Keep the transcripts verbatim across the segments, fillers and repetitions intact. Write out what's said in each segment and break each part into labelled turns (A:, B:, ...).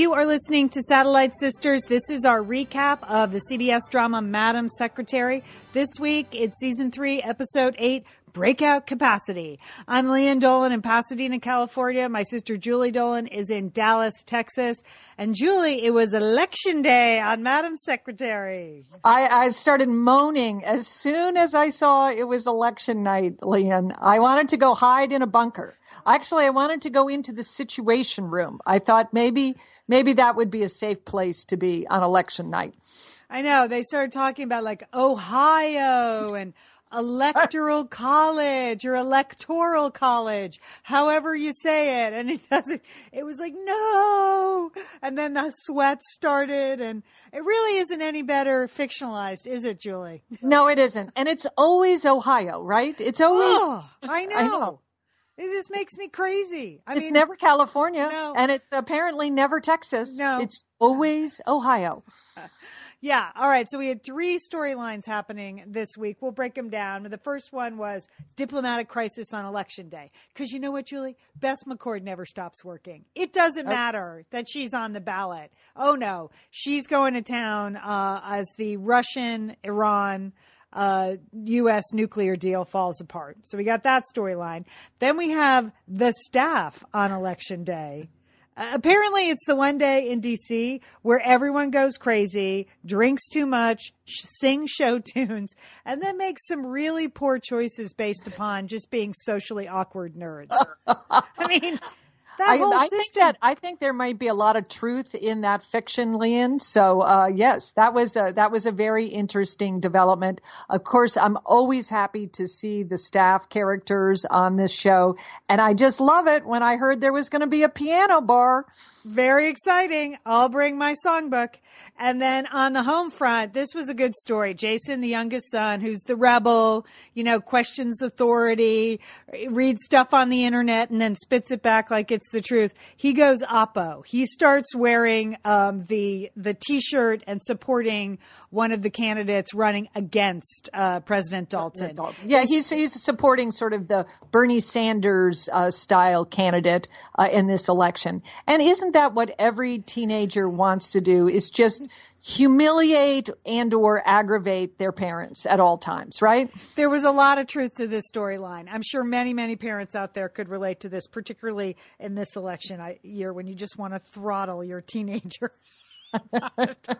A: You are listening to Satellite Sisters. This is our recap of the C B S drama Madam Secretary. This week, it's season three, episode eight, Breakout Capacity. I'm Leanne Dolan in Pasadena, California. My sister Julie Dolan is in Dallas, Texas. And Julie, it was election day on Madam Secretary.
B: I, I started moaning as soon as I saw it was election night, Leanne. I wanted to go hide in a bunker. Actually, I wanted to go into the Situation Room. I thought maybe maybe that would be a safe place to be on election night.
A: I know. They started talking about like Ohio and electoral college or electoral college, however you say it. And it doesn't, it was like, no. And then the sweat started, and it really isn't any better fictionalized, is it, Julie?
B: No, it isn't. And it's always Ohio, right? It's always.
A: Oh, I know.
B: I know.
A: It just makes me crazy. I
B: it's
A: mean,
B: never California,
A: no.
B: And it's apparently never Texas.
A: No.
B: It's always Ohio.
A: Yeah. All right. So we had three storylines happening this week. We'll break them down. The first one was diplomatic crisis on election day. Because you know what, Julie? Bess McCord never stops working. It doesn't okay. matter that she's on the ballot. Oh, no. She's going to town uh, as the Russian, Iran, uh, U S nuclear deal falls apart. So we got that storyline. Then we have the staff on election day. Uh, apparently, it's the one day in D C where everyone goes crazy, drinks too much, sh- sings show tunes, and then makes some really poor choices based upon just being socially awkward nerds. I mean, that
B: I,
A: whole
B: I
A: system.
B: think that I think there might be a lot of truth in that fiction, Leanne. So, uh, yes, that was a, that was a very interesting development. Of course, I'm always happy to see the staff characters on this show, and I just love it when I heard there was going to be a piano bar.
A: Very exciting. I'll bring my songbook. And then on the home front, this was a good story. Jason, the youngest son, who's the rebel, you know, questions authority, reads stuff on the internet and then spits it back like it's the truth. He goes Oppo. He starts wearing um, the the T-shirt and supporting one of the candidates running against uh, President Dalton.
B: Yeah, he's he's supporting sort of the Bernie Sanders uh, style candidate uh, in this election. And isn't that what every teenager wants to do, is just humiliate and or aggravate their parents at all times, right?
A: There was a lot of truth to this storyline. I'm sure many, many parents out there could relate to this, particularly in this election year when you just want to throttle your teenager. but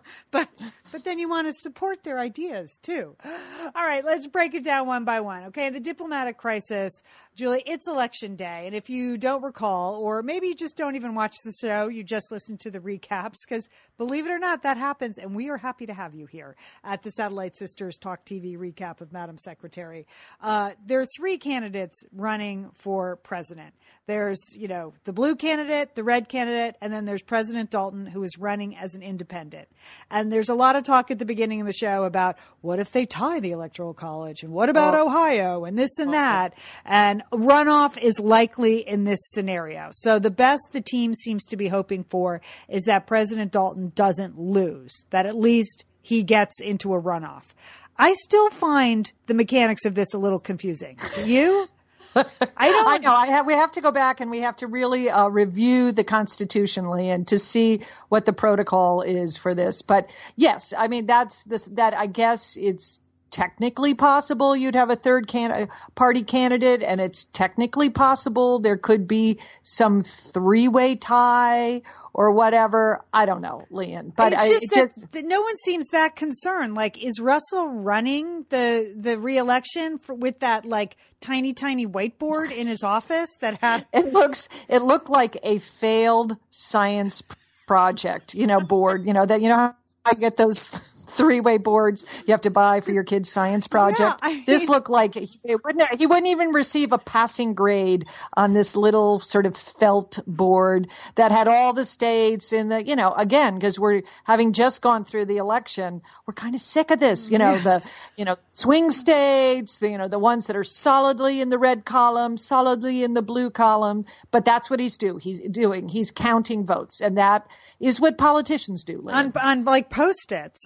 A: but then you want to support their ideas too. All right, let's break it down one by one. Okay, the diplomatic crisis, Julie, it's election day. And if you don't recall, or maybe you just don't even watch the show, you just listen to the recaps, because believe it or not, that happens. And we are happy to have you here at the Satellite Sisters Talk T V recap of Madam Secretary. Uh, there are three candidates running for president. There's, you know, the blue candidate, the red candidate, and then there's President Dalton, who is running as an independent. And there's a lot of talk at the beginning of the show about what if they tie the Electoral College, and what about oh. Ohio and this and okay. that. And runoff is likely in this scenario. So the best the team seems to be hoping for is that President Dalton doesn't lose, that at least he gets into a runoff. I still find the mechanics of this a little confusing. Do you?
B: I don't I know. I have, we have to go back and we have to really uh, review the Constitution, and to see what the protocol is for this. But yes, I mean, that's this, that I guess it's technically possible you'd have a third can- party candidate, and it's technically possible there could be some three-way tie or whatever. I don't know, Leanne. But
A: it's
B: I,
A: just,
B: it
A: that,
B: just
A: that no one seems that concerned. Like, is Russell running the the re-election for, with that like tiny, tiny whiteboard in his office that had?
B: It looks. It looked like a failed science project, you know, board. You know that. You know how I get those three-way boards you have to buy for your kid's science project. Yeah, I mean, this looked like it wouldn't, he wouldn't even receive a passing grade on this little sort of felt board that had all the states in the, you know, again, because we're having just gone through the election, we're kind of sick of this, you know, the, you know, swing states, the, you know, the ones that are solidly in the red column, solidly in the blue column, but that's what he's do. He's doing. He's counting votes, and that is what politicians do.
A: On, on like Post-its, on like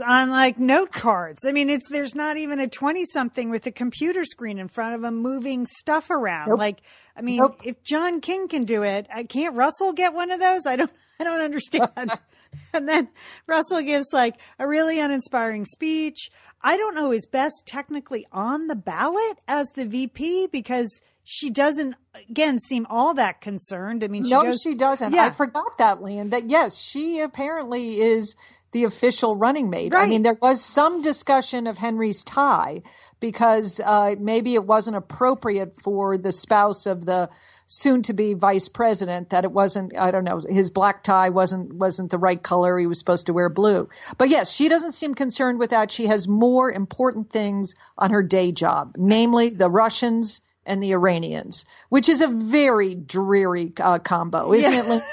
A: like note cards. I mean, it's there's not even a twenty-something with a computer screen in front of him moving stuff around. Nope. Like, I mean, nope. If John King can do it, I can't Russell get one of those? I don't, I don't understand. And then Russell gives like a really uninspiring speech. I don't know, is Bess technically on the ballot as the V P because she doesn't, again, seem all that concerned. I mean, she
B: no,
A: goes,
B: she doesn't. Yeah. I forgot that, Lian, that yes, she apparently is the official running mate. Right. I mean, there was some discussion of Henry's tie because uh, maybe it wasn't appropriate for the spouse of the soon-to-be vice president, that it wasn't, I don't know, his black tie wasn't wasn't the right color. He was supposed to wear blue. But yes, she doesn't seem concerned with that. She has more important things on her day job, namely the Russians and the Iranians, which is a very dreary uh, combo, isn't yeah. it? Like,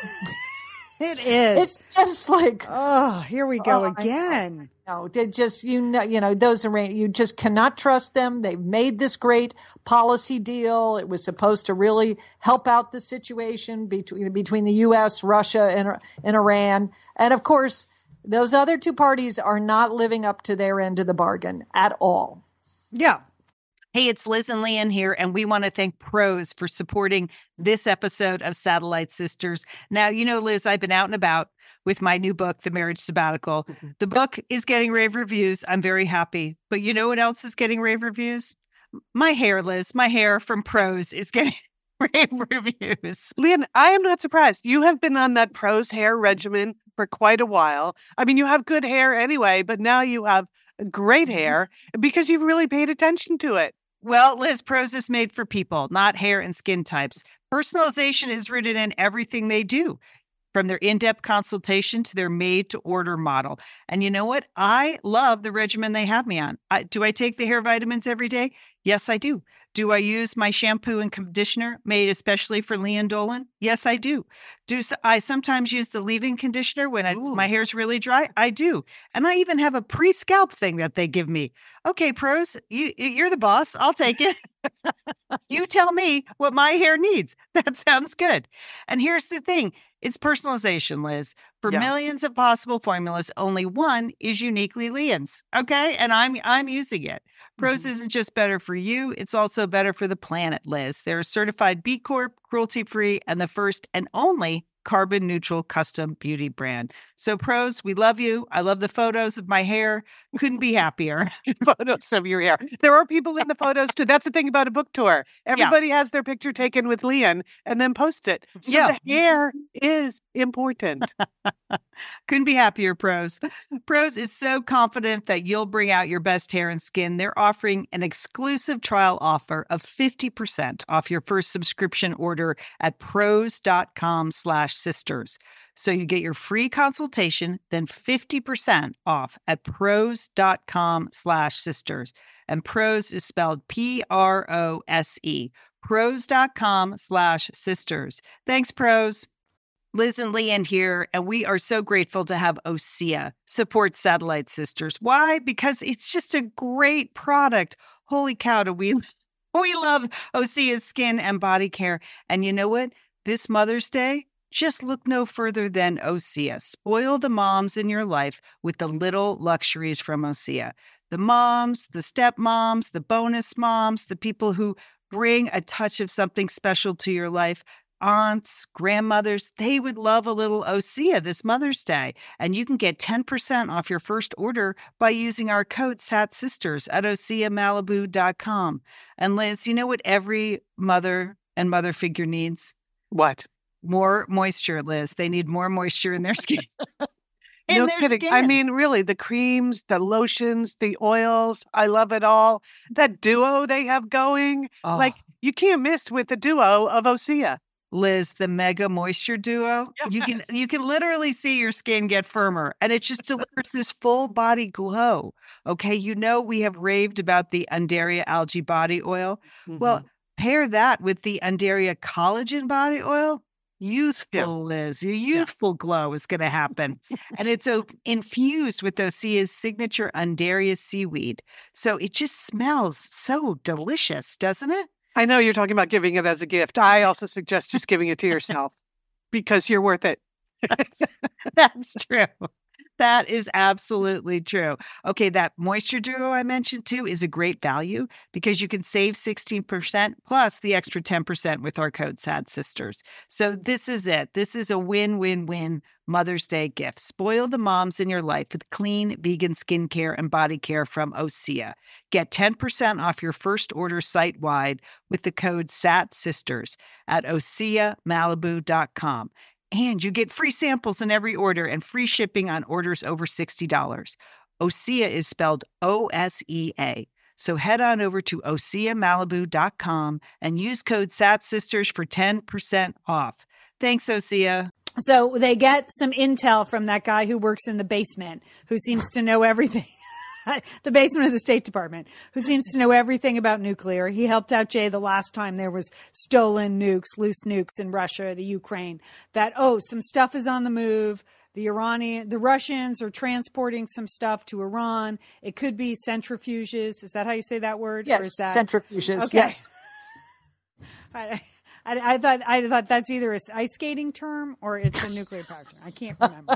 A: it is.
B: It's just like,
A: oh, here we go oh, again.
B: No, they just you know, you know, those Iranians, you just cannot trust them. They've made this great policy deal. It was supposed to really help out the situation between between the U S, Russia, and and Iran, and of course, those other two parties are not living up to their end of the bargain at all.
A: Yeah.
C: Hey, it's Liz and Lian here, and we want to thank Prose for supporting this episode of Satellite Sisters. Now, you know, Liz, I've been out and about with my new book, The Marriage Sabbatical. Mm-hmm. The book is getting rave reviews. I'm very happy. But you know what else is getting rave reviews? My hair, Liz. My hair from Prose is getting rave reviews.
D: Lian, I am not surprised. You have been on that Prose hair regimen for quite a while. I mean, you have good hair anyway, but now you have great hair because you've really paid attention to it.
C: Well, Liz, Prose is made for people, not hair and skin types. Personalization is rooted in everything they do, from their in-depth consultation to their made-to-order model. And you know what? I love the regimen they have me on. I, do I take the hair vitamins every day? Yes, I do. Do I use my shampoo and conditioner made especially for Lian Dolan? Yes, I do. Do I sometimes use the leave-in conditioner when it's, my hair's really dry? I do. And I even have a pre-scalp thing that they give me. Okay, Prose, you, you're the boss. I'll take it. You tell me what my hair needs. That sounds good. And here's the thing. It's personalization, Liz. For yeah. millions of possible formulas, only one is uniquely Lian's. Okay? And I'm I'm using it. Prose mm-hmm. isn't just better for you, it's also better for the planet, Liz. They're a certified B Corp, cruelty-free, and the first and only carbon neutral custom beauty brand. So Prose, we love you. I love the photos of my hair. Couldn't be happier.
D: Photos of your hair. There are people in the photos too. That's the thing about a book tour. Everybody yeah. has their picture taken with Lian and then post it. So yeah. the hair is important.
C: Couldn't be happier, Prose. Prose is so confident that you'll bring out your best hair and skin. They're offering an exclusive trial offer of fifty percent off your first subscription order at prose.com slash sisters. So you get your free consultation, then fifty percent off at prose.com slash sisters. And Prose is spelled P R O S E. Prose.com slash sisters. Thanks, Prose. Liz and Lian here, and we are so grateful to have Osea support Satellite Sisters. Why? Because it's just a great product. Holy cow, do we, we love Osea's skin and body care. And you know what? This Mother's Day, just look no further than Osea. Spoil the moms in your life with the little luxuries from Osea. The moms, the stepmoms, the bonus moms, the people who bring a touch of something special to your life. Aunts, grandmothers, they would love a little Osea this Mother's Day. And you can get ten percent off your first order by using our code SATSisters at osea malibu dot com. And Liz, you know what every mother and mother figure needs?
D: What?
C: More moisture, Liz. They need more moisture in their skin. in
D: no
C: their
D: kidding.
C: skin.
D: I mean, really, the creams, the lotions, the oils, I love it all. That duo they have going, oh. like you can't miss with the duo of Osea.
C: Liz, the Mega Moisture Duo.
D: Yes.
C: You can you can literally see your skin get firmer, and it just delivers this full body glow. Okay, you know we have raved about the Undaria Algae Body Oil. Mm-hmm. Well, pair that with the Undaria Collagen Body Oil. Youthful, yeah. Liz. A youthful yeah. glow is going to happen. And it's uh, infused with Osea's signature Undaria seaweed. So it just smells so delicious, doesn't it?
D: I know you're talking about giving it as a gift. I also suggest just giving it to yourself because you're worth it.
C: That's, that's true. That is absolutely true. Okay, that moisture duo I mentioned too is a great value because you can save sixteen percent plus the extra ten percent with our code Sad Sisters. So this is it. This is a win-win-win Mother's Day gift. Spoil the moms in your life with clean vegan skincare and body care from Osea. Get ten percent off your first order site-wide with the code Sad Sisters at osea malibu dot com. And you get free samples in every order and free shipping on orders over sixty dollars. Osea is spelled O S E A. So head on over to osea malibu dot com and use code Sad Sisters for ten percent off. Thanks, Osea.
A: So they get some intel from that guy who works in the basement, who seems to know everything. The basement of the State Department, who seems to know everything about nuclear. He helped out Jay the last time there was stolen nukes, loose nukes in Russia, the Ukraine. That, oh, some stuff is on the move. The Iranian, the Russians are transporting some stuff to Iran. It could be centrifuges. Is that how you say that word?
B: Yes,
A: or is that...
B: centrifuges.
A: Okay.
B: Yes.
A: I, I, I thought I thought that's either an ice skating term or it's a nuclear power term. I can't remember.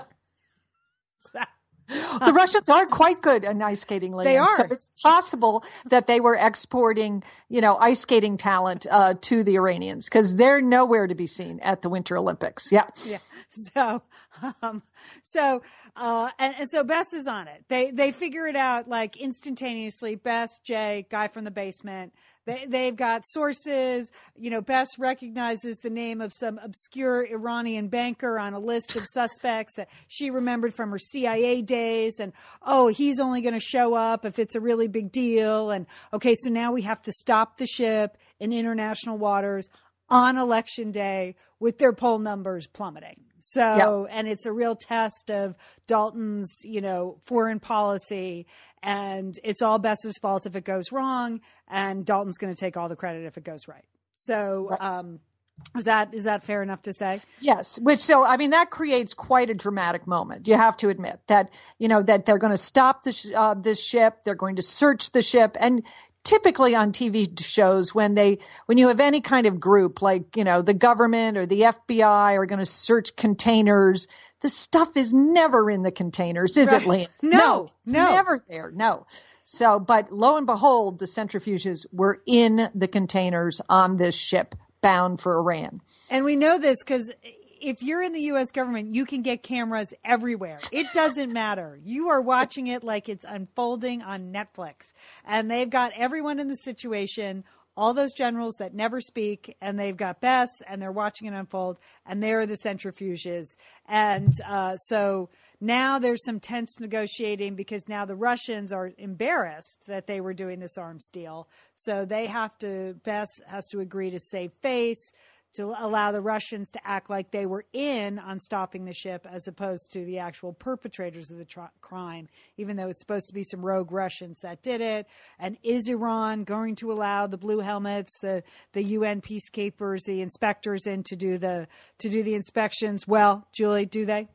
A: that?
B: The Russians are quite good at ice skating, Liam.
A: They are.
B: So it's possible that they were exporting, you know, ice skating talent uh, to the Iranians because they're nowhere to be seen at the Winter Olympics. Yeah.
A: Yeah. So, um, so, uh, and, and so Bess is on it. They, they figure it out like instantaneously. Bess, Jay, guy from the basement. They, they've got sources, you know, Bess recognizes the name of some obscure Iranian banker on a list of suspects that she remembered from her C I A days. And, oh, he's only going to show up if it's a really big deal. And, okay, so now we have to stop the ship in international waters on election day with their poll numbers plummeting. So, yeah. And it's a real test of Dalton's, you know, foreign policy, and it's all Bess's fault if it goes wrong, and Dalton's going to take all the credit if it goes right. So, right. um, is that, is that fair enough to say?
B: Yes. Which, so, I mean, that creates quite a dramatic moment. You have to admit that, you know, that they're going to stop this, uh, this ship. They're going to search the ship. And typically on T V shows, when they, when you have any kind of group, like, you know, the government or the F B I are going to search containers, the stuff is never in the containers, is
A: right.
B: it, Liam?
A: No,
B: no, it's
A: no.
B: never there. No. So, but lo and behold, the centrifuges were in the containers on this ship bound for Iran.
A: And we know this because if you're in the U S government, you can get cameras everywhere. It doesn't matter. You are watching it like it's unfolding on Netflix. And they've got everyone in the situation, all those generals that never speak, and they've got Bess, and they're watching it unfold, and they're the centrifuges. And uh, so now there's some tense negotiating because now the Russians are embarrassed that they were doing this arms deal. So they have to, Bess has to agree to save face, to allow the Russians to act like they were in on stopping the ship as opposed to the actual perpetrators of the tr- crime, even though it's supposed to be some rogue Russians that did it. And is Iran going to allow the blue helmets, the, the U N peacekeepers, the inspectors in to do the, to do the inspections? Well, Julie, do they?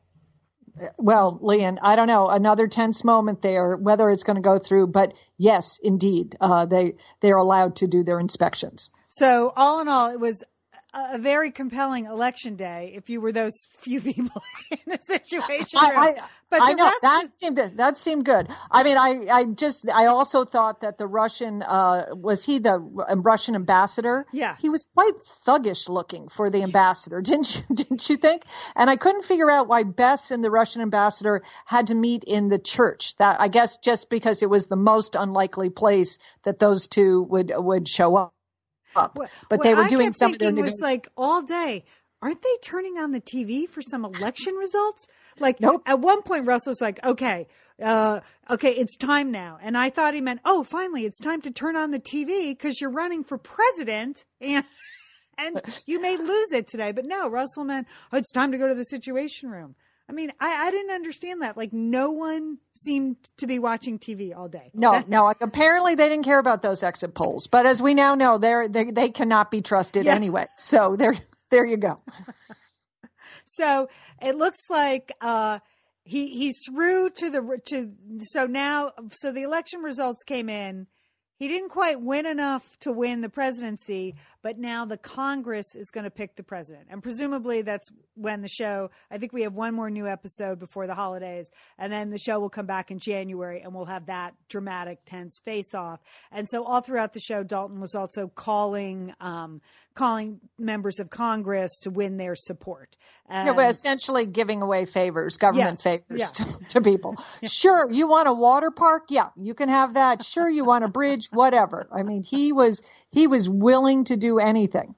B: Well, Lian, I don't know, another tense moment there, whether it's going to go through, but yes, indeed, uh, they, they're allowed to do their inspections.
A: So all in all, it was a very compelling election day if you were those few people in the situation.
B: I, I,
A: but
B: I know that
A: is-
B: seemed that seemed good. I mean, I, I just I also thought that the Russian uh, was he the Russian ambassador?
A: Yeah,
B: he was quite thuggish looking for the ambassador, didn't you? Didn't you think? And I couldn't figure out why Bess and the Russian ambassador had to meet in the church. That I guess just because it was the most unlikely place that those two would would show up. Up. But
A: what
B: they were
A: I
B: doing
A: kept
B: some of their
A: thinking
B: nego-
A: was like all day. Aren't they turning on the T V for some election results? Like
B: nope.
A: At one point, Russell's like, "Okay, uh, okay, it's time now." And I thought he meant, "Oh, finally, it's time to turn on the T V because you're running for president and and you may lose it today." But no, Russell meant, "Oh, it's time to go to the Situation Room." I mean, I, I didn't understand that. Like, no one seemed to be watching T V all day.
B: No, no. Apparently, they didn't care about those exit polls. But as we now know, they're, they they cannot be trusted yeah. anyway. So there, there you go.
A: So it looks like uh, he he's through to the to. So now, so the election results came in. He didn't quite win enough to win the presidency, but now the Congress is going to pick the president. And presumably that's when the show, I think we have one more new episode before the holidays, and then the show will come back in January and we'll have that dramatic, tense face-off. And so all throughout the show, Dalton was also calling um, calling members of Congress to win their support. And,
B: yeah, but essentially giving away favors, government
A: yes,
B: favors
A: yeah.
B: to, to people. Sure, you want a water park? Yeah, you can have that. Sure, you want a bridge? Whatever. I mean, he was he was willing to do anything.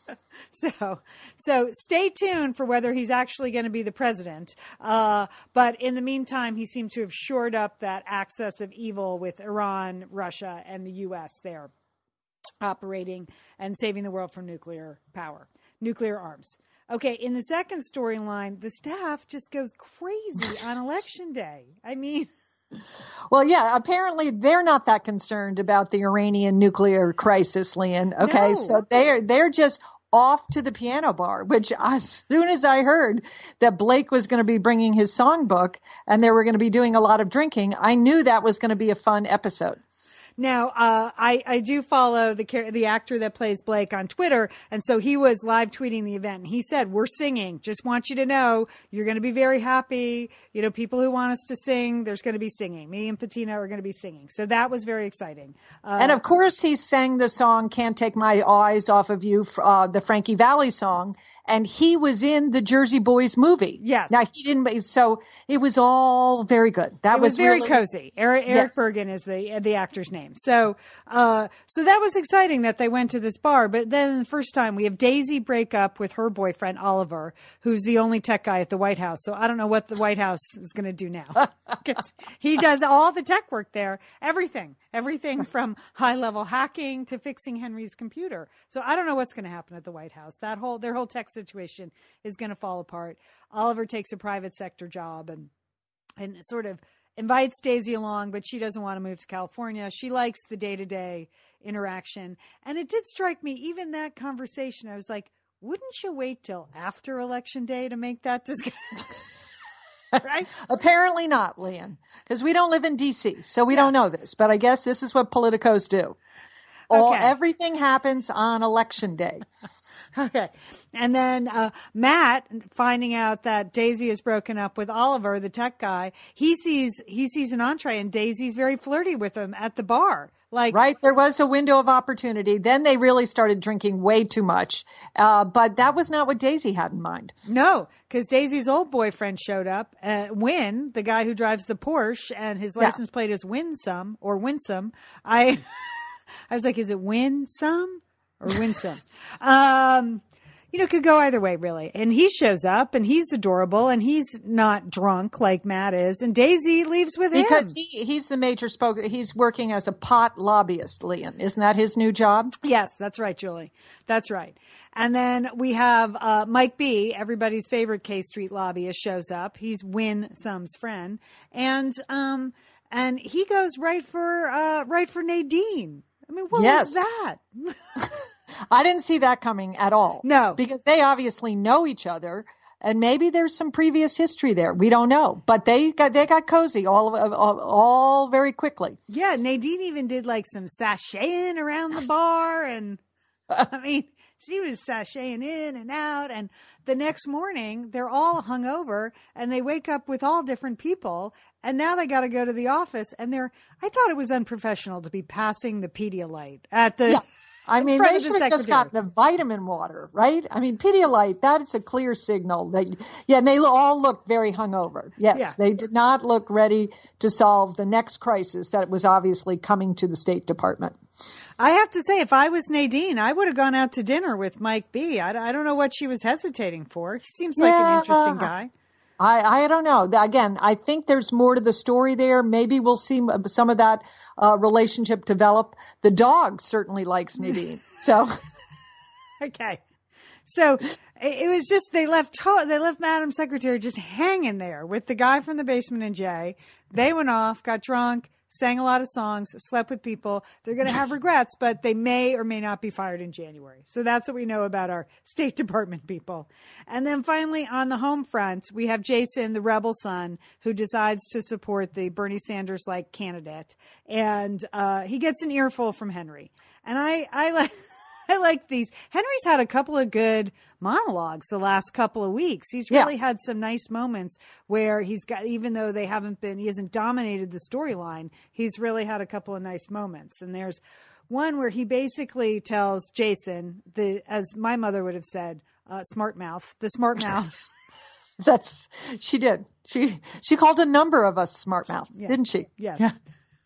A: So, so stay tuned for whether he's actually going to be the president. Uh, but in the meantime, he seemed to have shored up that axis of evil with Iran, Russia, and the U S there operating and saving the world from nuclear power, nuclear arms. Okay, in the second storyline, the staff just goes crazy on election day. I mean...
B: Well, yeah, apparently they're not that concerned about the Iranian nuclear crisis, Lian. Okay,
A: No.
B: so they're they're just off to the piano bar, which as soon as I heard that Blake was going to be bringing his songbook and they were going to be doing a lot of drinking, I knew that was going to be a fun episode.
A: Now, uh, I, I do follow the char- the actor that plays Blake on Twitter, and so he was live tweeting the event, and he said, we're singing. Just want you to know, you're going to be very happy. You know, people who want us to sing, there's going to be singing. Me and Patina are going to be singing. So that was very exciting. Uh,
B: And of course, he sang the song Can't Take My Eyes Off of You, uh, the Frankie Valli song. And he was in the Jersey Boys movie.
A: Yes.
B: Now he didn't, so it was all very good. That
A: it was,
B: was
A: very
B: really,
A: cozy. Eric, Eric
B: Yes.
A: Bergen is the the actor's name. So, uh, so that was exciting that they went to this bar. But then the first time we have Daisy break up with her boyfriend Oliver, who's the only tech guy at the White House. So I don't know what the White House is going to do now, because he does all the tech work there, everything, everything from high level hacking to fixing Henry's computer. So I don't know what's going to happen at the White House. That whole their whole tech situation is going to fall apart. Oliver takes a private sector job and and sort of invites Daisy along, but she doesn't want to move to California. She likes the day-to-day interaction. And it did strike me, even that conversation, I was like, wouldn't you wait till after Election Day to make that discussion? Right?
B: Apparently not, Lian, because we don't live in D C, so we
A: Yeah.
B: don't know this. But I guess this is what politicos do. All
A: Okay.
B: everything happens on Election Day.
A: Okay. And then uh, Matt, finding out that Daisy is broken up with Oliver, the tech guy, he sees he sees an entree, and Daisy's very flirty with him at the bar. Like,
B: Right. There was a window of opportunity. Then they really started drinking way too much. Uh, but that was not what Daisy had in mind.
A: no, because Daisy's old boyfriend showed up, uh, Win, the guy who drives the Porsche, and his
B: Yeah.
A: license plate is Winsome or Winsome. I, I was like, is it Winsome or Winsome? um, you know, could go either way, really. And he shows up, and he's adorable, and he's not drunk like Matt is, and Daisy leaves with
B: Because
A: him.
B: he, he's the major spoke. He's working as a pot lobbyist, Lian. Isn't that his new job?
A: Yes, that's right, Julie. That's right. And then we have uh, Mike B., everybody's favorite K Street lobbyist, shows up. He's Winsome's friend, and um, and he goes right for uh, right for Nadine. I mean, what
B: Yes.
A: was that?
B: I didn't see that coming at all.
A: No.
B: Because they obviously know each other. And maybe there's some previous history there. We don't know. But they got they got cozy all all, all very quickly.
A: Yeah, Nadine even did like some sashaying around the bar, and I mean, she was sashaying in and out. And the next morning, they're all hungover, and they wake up with all different people. And now they got to go to the office, and they're. I thought it was unprofessional to be passing the Pedialyte at the.
B: Yeah. I mean,
A: front
B: they
A: of the
B: should have just
A: secretary.
B: gotten the vitamin water, right? I mean, Pedialyte, that's a clear signal that, yeah, and they all looked very hungover. Yes,
A: Yeah.
B: they did not look ready to solve the next crisis that was obviously coming to the State Department.
A: I have to say, if I was Nadine, I would have gone out to dinner with Mike B. I, I don't know what she was hesitating for. He seems like
B: Yeah.
A: an interesting guy.
B: I, I don't know. Again, I think there's more to the story there. Maybe we'll see some of that uh, relationship develop. The dog certainly likes Nadine. So,
A: Okay. So it was just, they left, they left Madam Secretary just hanging there with the guy from the basement and Jay. They went off, got drunk, sang a lot of songs, slept with people. They're going to have regrets, but they may or may not be fired in January. So that's what we know about our State Department people. And then finally, on the home front, we have Jason, the rebel son, who decides to support the Bernie Sanders-like candidate. And uh, he gets an earful from Henry. And I, I like... I like these. Henry's had a couple of good monologues the last couple of weeks. He's really yeah. had some nice moments where he's got, even though they haven't been, he hasn't dominated the storyline, he's really had a couple of nice moments. And there's one where he basically tells Jason, the, as my mother would have said, uh, smart mouth, the smart mouth.
B: That's, she did. She, she called a number of us smart mouth, yeah. didn't she?
A: Yes.
B: Yeah.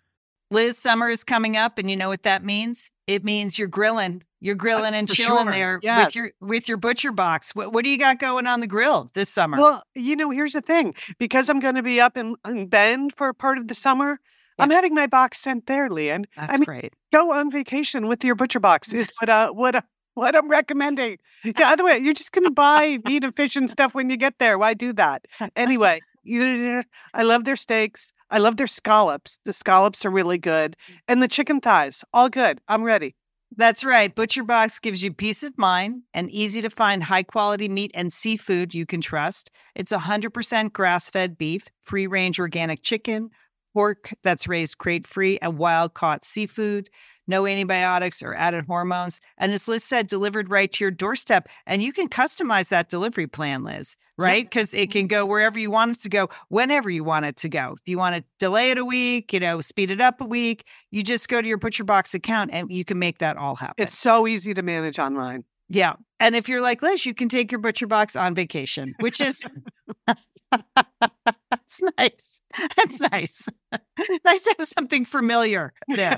C: Liz, summer is coming up, and you know what that means? It means you're grilling. You're grilling and
D: For
C: chilling
D: sure.
C: there
D: Yes.
C: with your with your butcher box. What what do you got going on the grill this summer?
D: Well, you know, here's the thing. Because I'm going to be up in, in Bend for part of the summer, yeah. I'm having my box sent there, Leanne.
C: That's
D: I mean,
C: great.
D: Go on vacation with your butcher box is what uh, what uh, what I'm recommending. Yeah, other way, you're just going to buy meat and fish and stuff when you get there. Why do that? Anyway, you, I love their steaks. I love their scallops. The scallops are really good. And the chicken thighs, all good. I'm ready.
C: That's right. ButcherBox gives you peace of mind and easy to find high quality meat and seafood you can trust. It's one hundred percent grass-fed beef, free-range organic chicken, pork that's raised crate-free, and wild-caught seafood. No antibiotics or added hormones. And as Liz said, delivered right to your doorstep. And you can customize that delivery plan, Liz, right? Because it can go wherever you want it to go, whenever you want it to go. If you want to delay it a week, you know, speed it up a week, you just go to your ButcherBox account and you can make that all happen.
D: It's so easy to manage online.
C: Yeah. And if you're like Liz, you can take your ButcherBox on vacation, which is... That's nice. That's nice. Nice to have something familiar there.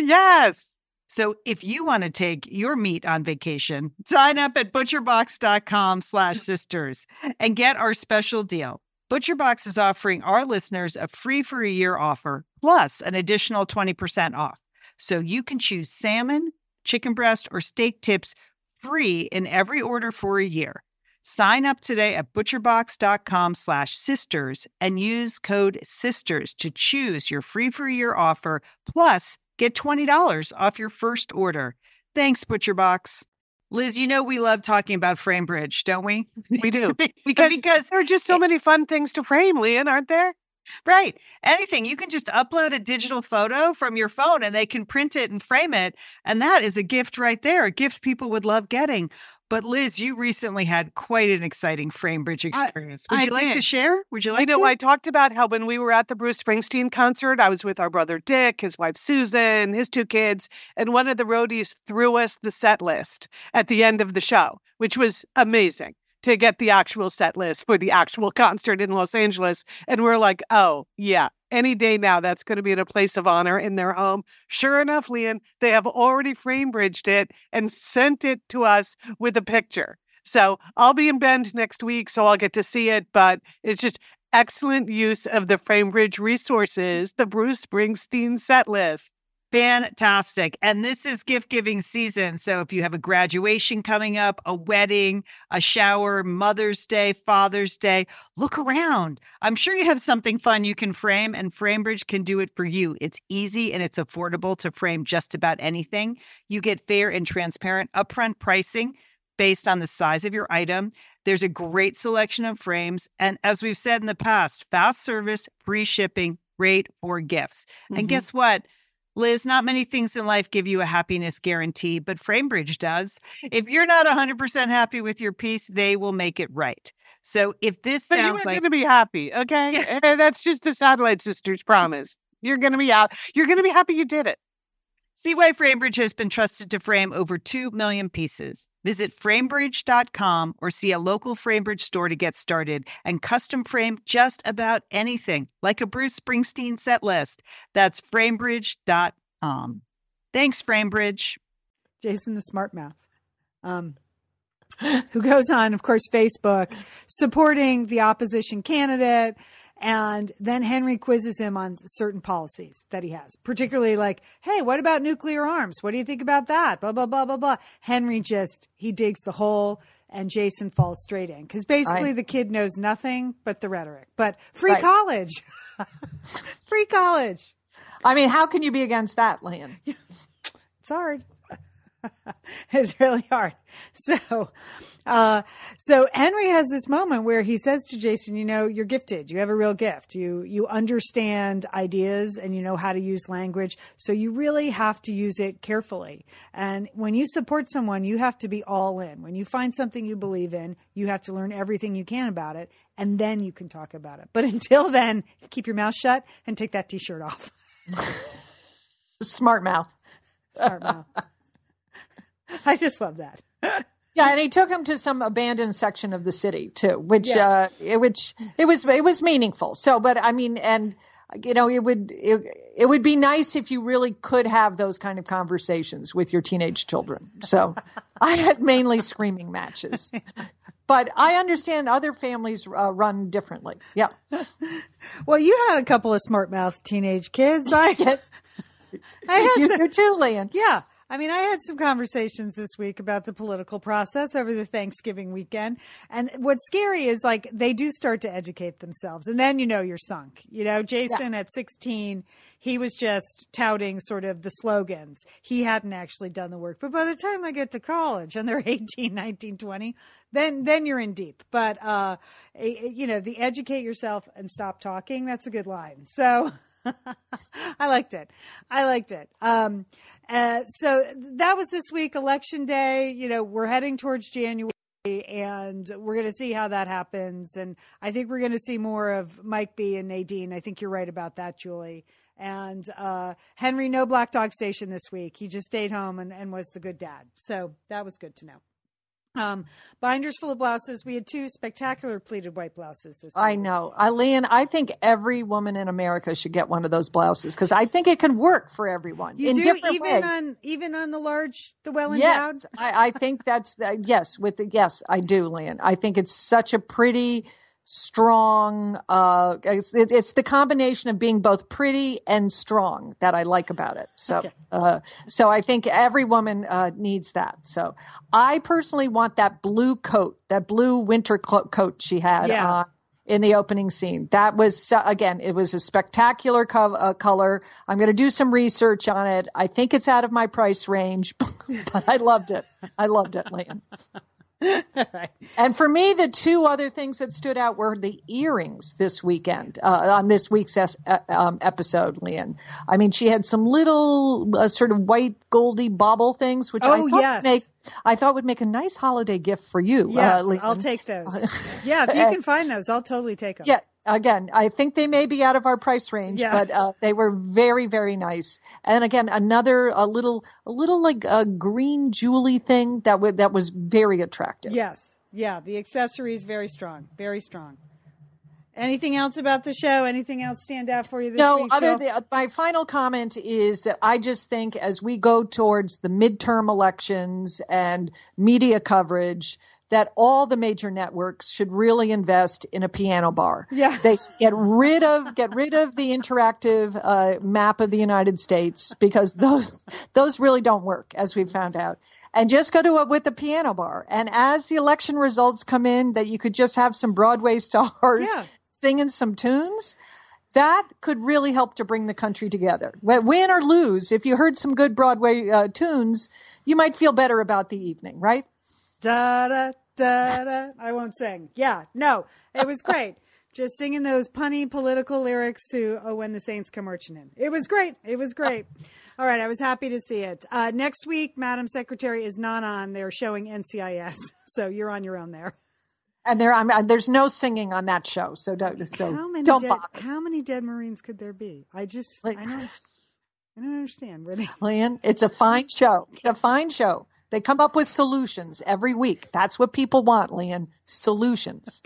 D: Yes.
C: So if you want to take your meat on vacation, sign up at butcherbox.com slash sisters and get our special deal. ButcherBox is offering our listeners a free for a year offer plus an additional twenty percent off. So you can choose salmon, chicken breast, or steak tips free in every order for a year. Sign up today at butcherbox.com slash sisters and use code SISTERS to choose your free for a year offer, plus get twenty dollars off your first order. Thanks, ButcherBox. Liz, you know we love talking about FrameBridge, don't we?
D: We do. Because, because there are just so many fun things to frame, Leanne, aren't there?
C: Right. Anything. You can just upload a digital photo from your phone and they can print it and frame it. And that is a gift right there, a gift people would love getting. But Liz, you recently had quite an exciting FrameBridge experience. Would
D: I
C: you like
D: did.
C: to share? Would you like
D: you know,
C: to?
D: I talked about how when we were at the Bruce Springsteen concert, I was with our brother Dick, his wife Susan, his two kids, and one of the roadies threw us the set list at the end of the show, which was amazing to get the actual set list for the actual concert in Los Angeles. And we're like, oh, yeah, any day now, that's going to be in a place of honor in their home. Sure enough, Leanne, they have already FrameBridged it and sent it to us with a picture. So I'll be in Bend next week, so I'll get to see it. But it's just excellent use of the FrameBridge resources, the Bruce Springsteen set list.
C: Fantastic. And this is gift giving season. So if you have a graduation coming up, a wedding, a shower, Mother's Day, Father's Day, look around. I'm sure you have something fun you can frame, and FrameBridge can do it for you. It's easy and it's affordable to frame just about anything. You get fair and transparent upfront pricing based on the size of your item. There's a great selection of frames. And as we've said in the past, fast service, free shipping, great for gifts. Mm-hmm. And guess what? Liz, not many things in life give you a happiness guarantee, but FrameBridge does. If you're not one hundred percent happy with your piece, they will make it right. So if this
D: but
C: sounds
D: you're
C: like...
D: going to be happy, okay? Yeah. And that's just the Satellite Sisters promise. You're going to be out. You're going to be happy you did it.
C: See why FrameBridge has been trusted to frame over two million pieces. Visit framebridge dot com or see a local FrameBridge store to get started and custom frame just about anything, like a Bruce Springsteen set list. That's framebridge dot com. Thanks, FrameBridge.
A: Jason the Smart Mouth, um, who goes on, of course, Facebook, supporting the opposition candidate. And then Henry quizzes him on certain policies that he has, particularly like, hey, what about nuclear arms? What do you think about that? Blah, blah, blah, blah, blah. Henry just, he digs the hole and Jason falls straight in. Because basically
B: right.
A: the kid knows nothing but the rhetoric. But free
B: right.
A: college. Free college.
B: I mean, how can you be against that, Lynn?
A: It's hard. It's really hard. So, uh, so Henry has this moment where he says to Jason, you know, you're gifted. You have a real gift. You, you understand ideas and you know how to use language. So you really have to use it carefully. And when you support someone, you have to be all in. When you find something you believe in, you have to learn everything you can about it. And then you can talk about it. But until then, keep your mouth shut and take that t-shirt off.
B: Smart mouth.
A: Smart mouth. I just love that.
B: Yeah, and he took him to some abandoned section of the city too, which
A: yeah.
B: uh, it, which it was it was meaningful. So, but I mean, and you know, it would it, it would be nice if you really could have those kind of conversations with your teenage children. So, I had mainly screaming matches, but I understand other families uh, run differently. Yeah.
A: Well, you had a couple of smart mouth teenage kids. I
B: yes.
A: I had
B: you
A: some,
B: do too, Lynn.
A: Yeah. I mean, I had some conversations this week about the political process over the Thanksgiving weekend. And what's scary is like they do start to educate themselves. And then, you know, you're sunk. You know, Jason yeah. at sixteen, he was just touting sort of the slogans. He hadn't actually done the work. But by the time they get to college and they're eighteen, nineteen, twenty, then then you're in deep. But, uh, you know, the educate yourself and stop talking, that's a good line. So I liked it. I liked it. Um, uh, so that was this week, election day. You know, we're heading towards January and we're going to see how that happens. And I think we're going to see more of Mike B and Nadine. I think you're right about that, Julie. And uh, Henry, no Black Dog Station this week. He just stayed home and, and was the good dad. So that was good to know. Um, binders full of blouses. We had two spectacular pleated white blouses this week.
B: I know. Eileen, I think every woman in America should get one of those blouses because I think it can work for everyone
A: you
B: in
A: do,
B: different
A: even
B: ways.
A: On, even on the large, the well endowed?
B: Yes, I, I think that's, the, yes, with the, yes, I do, Lynn. I think it's such a pretty, strong, uh, it's, it, it's the combination of being both pretty and strong that I like about it. So, okay. uh, so I think every woman, uh, needs that. So I personally want that blue coat, that blue winter clo- coat she had,
A: yeah.
B: uh, in the opening scene. That was, uh, again, it was a spectacular co- uh, color. I'm going to do some research on it. I think it's out of my price range, but I loved it. I loved it, Liam. Right. And for me, the two other things that stood out were the earrings this weekend, uh, on this week's es- uh, um, episode, Leanne. I mean, she had some little uh, sort of white goldy bauble things, which
A: oh,
B: I thought
A: yes.
B: make I thought would make a nice holiday gift for you.
A: Yes,
B: uh,
A: I'll take those. Yeah, if you can find those, I'll totally take them.
B: Yeah. Again, I think they may be out of our price range,
A: yeah.
B: but uh, they were very, very nice. And again, another a little, a little like a green jewelry thing that w- that was very attractive.
A: Yes, yeah, the accessories very strong, very strong. Anything else about the show? Anything else stand out for you this
B: no,
A: week?
B: No, other
A: Jill?
B: than uh, my final comment is that I just think as we go towards the midterm elections and media coverage, that all the major networks should really invest in a piano bar.
A: Yeah.
B: They get rid of get rid of the interactive uh, map of the United States because those those really don't work, as we've found out. And just go to a with the piano bar. And as the election results come in, that you could just have some Broadway stars
A: yeah.
B: singing some tunes. That could really help to bring the country together. Win or lose, if you heard some good Broadway uh, tunes, you might feel better about the evening, right?
A: Da da da da. I won't sing. Yeah, no, it was great. Just singing those punny political lyrics to "Oh, When the Saints Come Marching In." It was great. It was great. All right, I was happy to see it. Uh, next week, Madam Secretary is not on. They're showing N C I S, so you're on your own there.
B: And there, I'm, there's no singing on that show, so don't. So
A: how many
B: don't
A: dead,
B: bother.
A: How many dead Marines could there be? I just, like, I don't, I don't understand. Where they?
B: Leanne, it's a fine show. It's a fine show. They come up with solutions every week. That's what people want, Leanne. Solutions.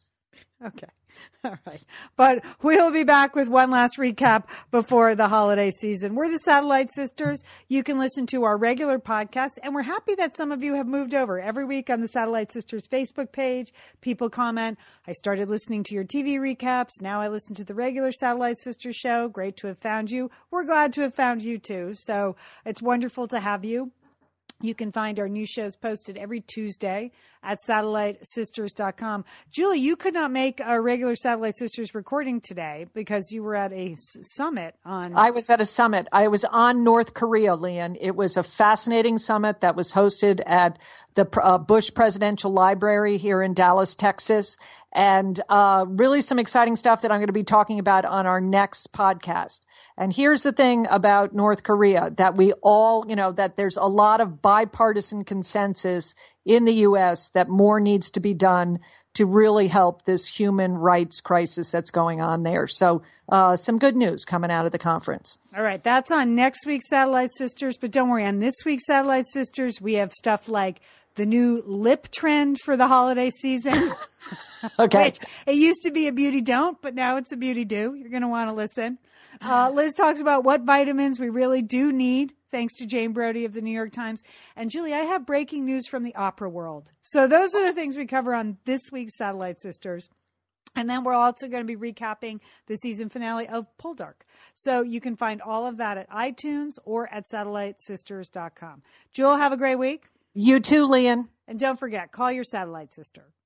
A: Okay. okay. All right. But we'll be back with one last recap before the holiday season. We're the Satellite Sisters. You can listen to our regular podcast, and we're happy that some of you have moved over. Every week on the Satellite Sisters Facebook page, people comment, I started listening to your T V recaps. Now I listen to the regular Satellite Sisters show. Great to have found you. We're glad to have found you too. So it's wonderful to have you. You can find our new shows posted every Tuesday at satellite sisters dot com. Julie, you could not make our regular Satellite Sisters recording today because you were at a s- summit on.
B: I was at a summit. I was on North Korea, Lian. It was a fascinating summit that was hosted at the uh, Bush Presidential Library here in Dallas, Texas. And uh, really some exciting stuff that I'm going to be talking about on our next podcast. And here's the thing about North Korea, that we all, you know, that there's a lot of bipartisan consensus in the U S that more needs to be done to really help this human rights crisis that's going on there. So uh, some good news coming out of the conference.
A: All right. That's on next week's Satellite Sisters. But don't worry, on this week's Satellite Sisters, we have stuff like the new lip trend for the holiday season.
B: Okay.
A: Which, it used to be a beauty don't, but now it's a beauty do. You're going to want to listen. Uh, Liz talks about what vitamins we really do need, thanks to Jane Brody of the New York Times. And Julie, I have breaking news from the opera world. So those are the things we cover on this week's Satellite Sisters. And then we're also going to be recapping the season finale of Poldark. So you can find all of that at iTunes or at satellite sisters dot com. Jewel, have a great week.
B: You too, Lian.
A: And don't forget, call your satellite sister.